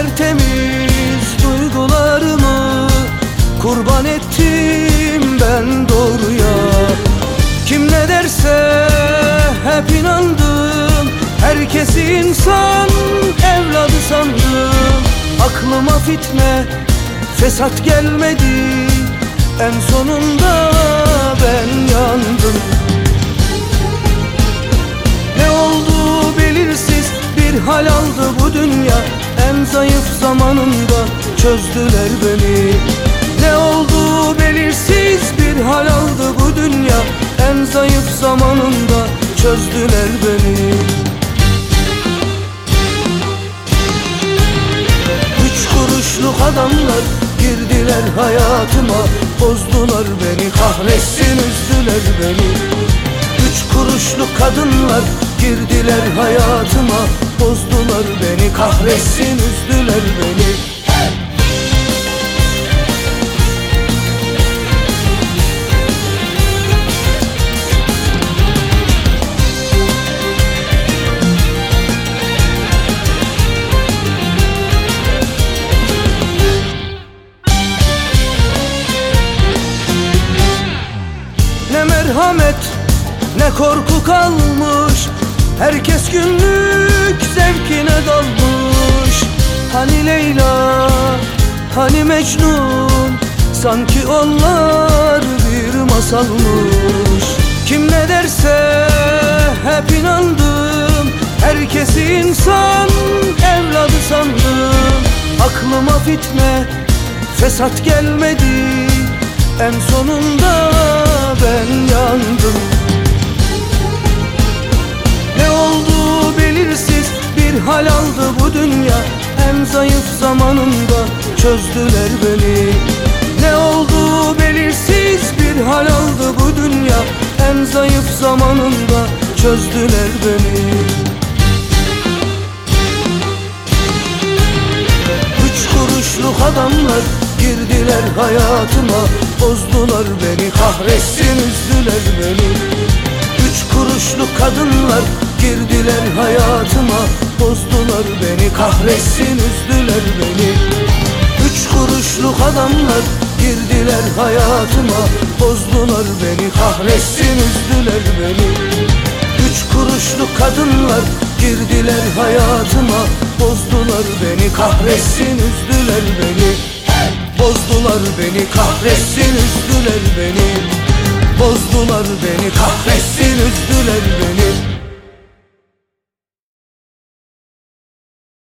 tertemiz duygularımı kurban ettim ben doğruya. Kim ne derse hep inandım, herkesi insan evladı sandım. Aklıma fitne, fesat gelmedi, en sonunda ben yandım. Ne oldu belirsiz bir hal aldı bu dünya, en zayıf zamanında çözdüler beni. Ne oldu belirsiz bir hal aldı bu dünya, en zayıf zamanında çözdüler beni. Üç kuruşluk adamlar girdiler hayatıma, bozdular beni, kahretsin üzdüler beni. Üç kuruşluk kadınlar girdiler hayatıma, bozdular beni, kahretsin üzdüler beni. Ne merhamet ne korku kalmış, herkes günlük zevkine dalmış. Hani Leyla, hani Mecnun, sanki onlar bir masalmış. Kim ne derse hep inandım, herkesi insan evladı sandım. Aklıma fitne, fesat gelmedi, en sonunda ben yandım. Ne oldu belirsiz bir hal aldı bu dünya, en zayıf zamanında çözdüler beni. Ne oldu belirsiz bir hal aldı bu dünya, en zayıf zamanında çözdüler beni. Üç kuruşluk adamlar girdiler hayatıma, bozdular beni, kahretsin üzdüler beni. Üç kuruşluk kadınlar girdiler hayatıma, bozdular beni, kahretsin üzdüler beni. Üç kuruşluk adamlar girdiler hayatıma, bozdular beni, kahretsin üzdüler beni. Üç kuruşluk kadınlar girdiler hayatıma, bozdular beni, kahretsin üzdüler beni. Bozdular beni, kahretsin üzdüler beni. Bozdular beni, kahretsin üzdüler beni.